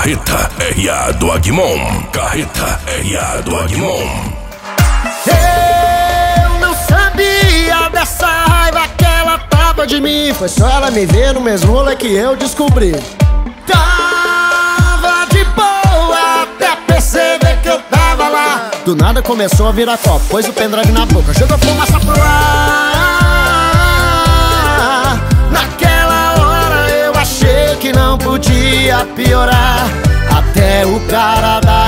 Carreta R.A. do Agmon. Carreta R.A. do Agmon. Eu não sabia dessa raiva que ela tava de mim. Foi só ela me ver no mesmo rolê que eu descobri. Tava de boa até perceber que eu tava lá. Do nada começou a virar copo, pôs o pendrive na boca, jogou fumaça pro ar. Naquela hora eu achei que não podia piorar, até o cara da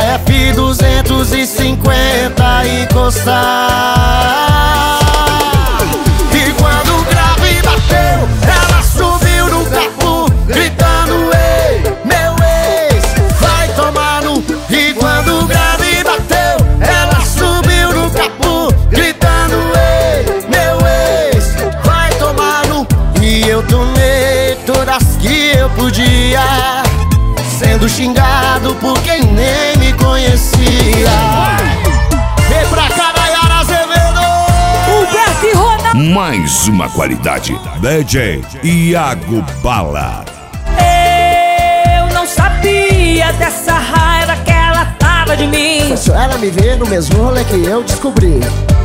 F250 encostar. E quando o grave bateu, ela subiu no capô, gritando: ei, meu ex, vai tomar no... E quando o grave bateu, ela subiu no capô, gritando: ei, meu ex, vai tomar no... E eu tomei todas que eu podia, sendo xingado por quem nem me conhecia. Vem pra cá, Nayara Azevedo! Humberto e Ronaldo. Mais uma qualidade. DJ Iago Bala. Eu não sabia dessa raiva que ela tava de mim. Foi só ela me ver no mesmo rolê que eu descobri.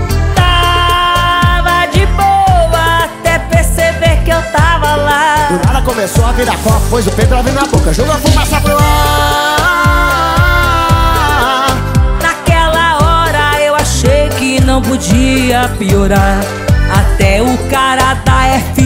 Tava de boa até perceber que eu tava lá. Do nada começou a virar copo, pôs o pendrive na boca, jogou a fumaça pro ar. Naquela hora eu achei que não podia piorar, até o cara da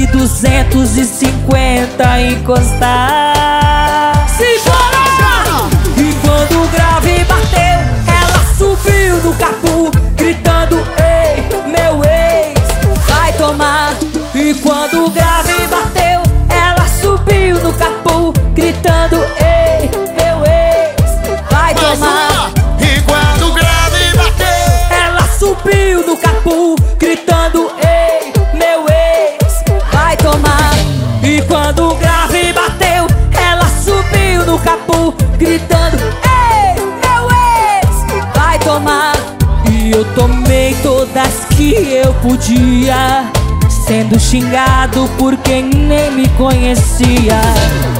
F250 encostar. Simbora! E quando o grave bateu, ela subiu no capô, gritando: ei, meu ex, vai tomar. E quando o grave bateu, ela subiu no capô, gritando: ei, meu ex, vai tomar. E quando o grave bateu, Ela subiu no capô, gritando: ei, meu ex, vai tomar. E quando o grave bateu, ela subiu no capô, gritando: ei, meu ex, vai tomar. E eu tomei todas que eu podia, sendo xingado por quem nem me conhecia.